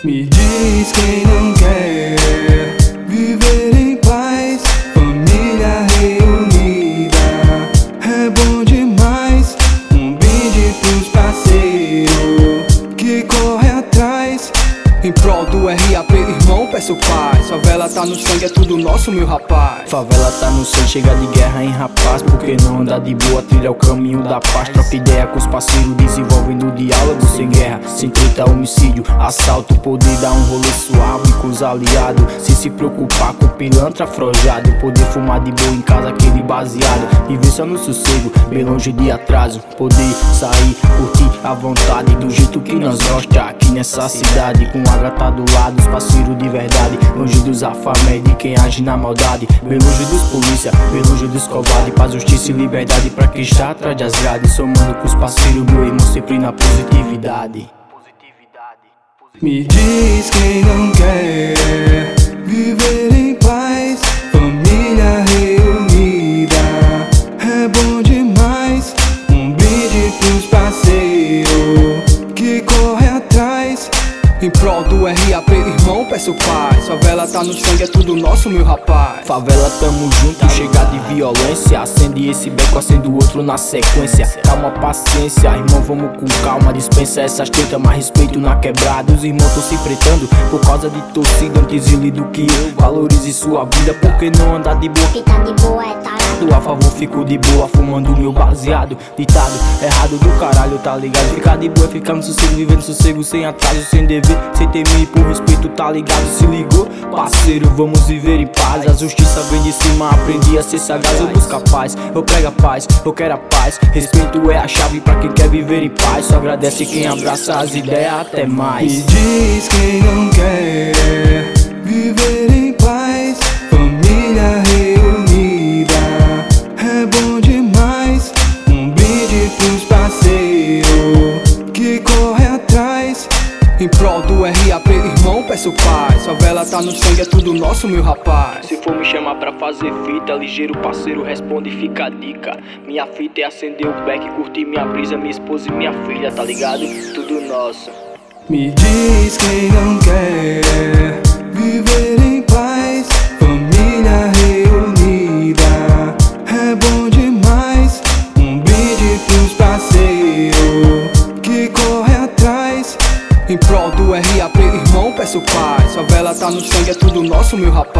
Me diz quem não quer viver em paz, família reunida. É bom demais, um brinde pros parceiros que corre atrás em prol do RAP, irmão, peço paz. Favela tá no sangue, é tudo nosso, meu rapaz. Favela tá no sangue, chega de guerra, hein, rapaz. Porque não andar de boa, trilha o caminho da paz. Troca ideia com os parceiros, desenvolvendo diálogo sem guerra, sem treta, homicídio, assalto. Poder dar um rolê suave com os aliados, sem se preocupar com pilantra afrojado. Poder fumar de boa em casa, aquele baseado. Viver só no sossego, bem longe de atraso. Poder sair, curtir à vontade, do jeito que nós gosta aqui nessa cidade. Com a gata do lado, os parceiros de verdade. Longe dos afamés, de quem age na maldade. Bem longe dos polícia, bem longe dos covardes. Paz, justiça e liberdade pra quem está atrás das grades. Somando com os parceiros, meu irmão, sempre na positividade. Me diz quem não quer viver em paz, família reunida. É bom demais, um brinde pros parceiros que corre atrás em prol do RAP, irmão, peço paz. Favela tá no sangue, é tudo nosso, meu rapaz. Favela tamo junto, chega de violência. Acende esse beco, acende o outro na sequência. Calma, paciência, irmão, vamos com calma. Dispensa essas tretas, mais respeito na quebrada. Os irmãos tão se enfrentando por causa de torcida. Antes ele do que eu, valorize sua vida. Porque não andar de boa, ficar de boa é tarado. A favor, fico de boa, fumando meu baseado. Ditado, errado do caralho, tá ligado? Ficar de boa é ficar no sossego, vivendo sossego, sem atraso, sem dever, sem temer e por respeito, tá ligado? Se ligou, parceiro, vamos viver em paz. A justiça vem de cima, aprendi a ser sagaz. Eu busco a paz, eu prego a paz, eu quero a paz. Respeito é a chave pra quem quer viver em paz. Só agradece quem abraça as ideias, até mais. Me diz quem não quer viver em paz, família reunida. É bom demais, um brinde pros parceiros que corre atrás em prol do RAP, irmão, peço paz. Favela tá no sangue, é tudo nosso, meu rapaz. Se for me chamar pra fazer fita, ligeiro parceiro responde e fica a dica. Minha fita é acender o beck, curtir minha brisa, minha esposa e minha filha, tá ligado? Tudo nosso. Me diz quem não quer viver em paz, família reunida. É bom demais, um brinde pros parceiros que corre atrás em prol do RAP, irmão, peço paz. Favela tá no sangue, é tudo nosso, meu rapaz.